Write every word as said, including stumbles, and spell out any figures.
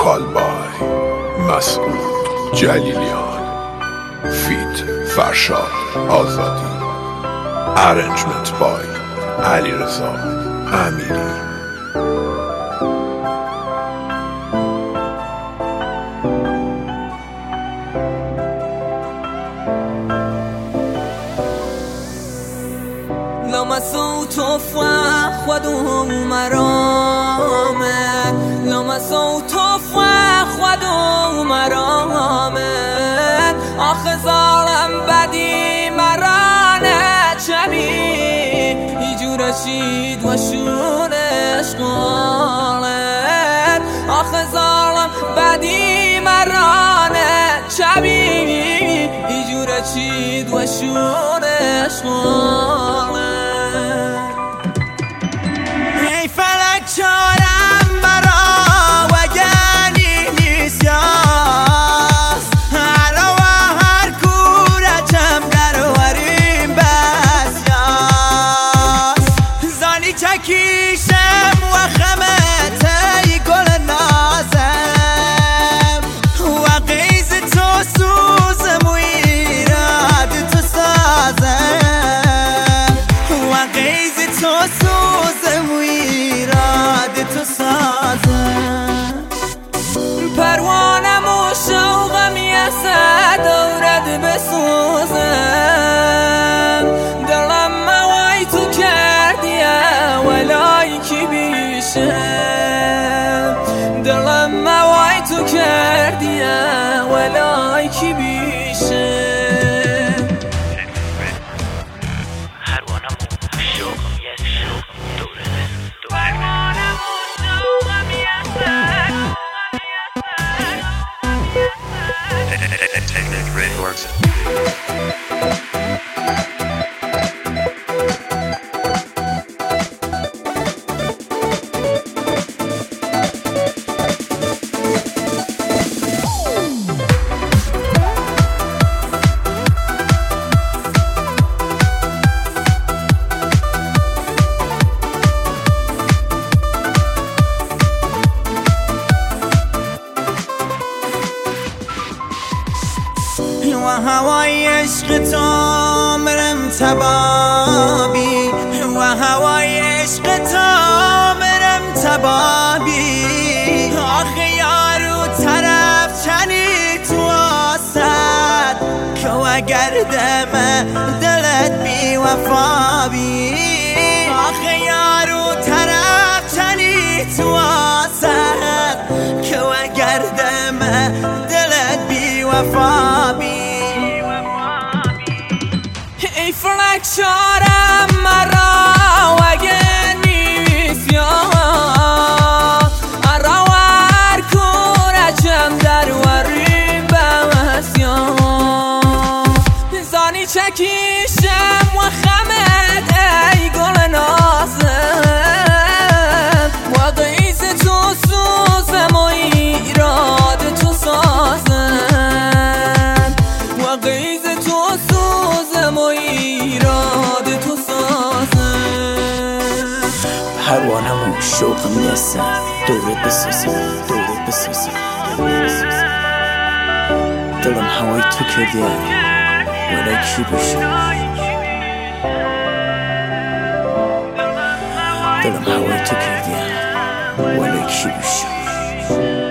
کالبای مسعود جلیلیان فیت فرشاد آزادی ارنجمنت بای علیرضا امیری. لما صوته فخد ومرامه لما صوته فخد ومرامه آخه ظالم بدی مرانه چمی ایجور شید و شونش قالت آخه ظالم بدی مرانه چمی ایجور شید و شونش قالت. چارم برا وگنی نیست یاست هر و هر کورچم در وریم بس یاست زانی چکیشم و خمته گل نازم و قیز تو سوزم و ایراد تو سازم و قیز تو سوزم و تو سازم پروانم و شوقم یسه دورت بسوزم دلم موای تو کردیه ولای کی بیشم دلم موای تو کردیه ولای کی بیشم پروانم و شوقم یسه دورت Records. و هوای عشق تو مرم تبابی و هوای عشق تو مرم تبابی آخه یارو طرف چنی تو آسد که اگر دم دلت بی وفا بی آخه یارو طرف چنی تو آسد که اگر دم دلت بی وفا بی ای فلک چارم مرا وگه نیست یا ارا ور کورچم در وریم بمست یا زانی چکیشم و خمت ای گل نازم و قیز تو سوزم و ایراد تو سازم و قیز تو سوزم و ایراد تو سازم پروانم و شوقم یسه دورت بسوزم دورت بسوزم دلم هوای تو کردیه ولی کی بشم دلم هوای تو کردیه ولی کی بشم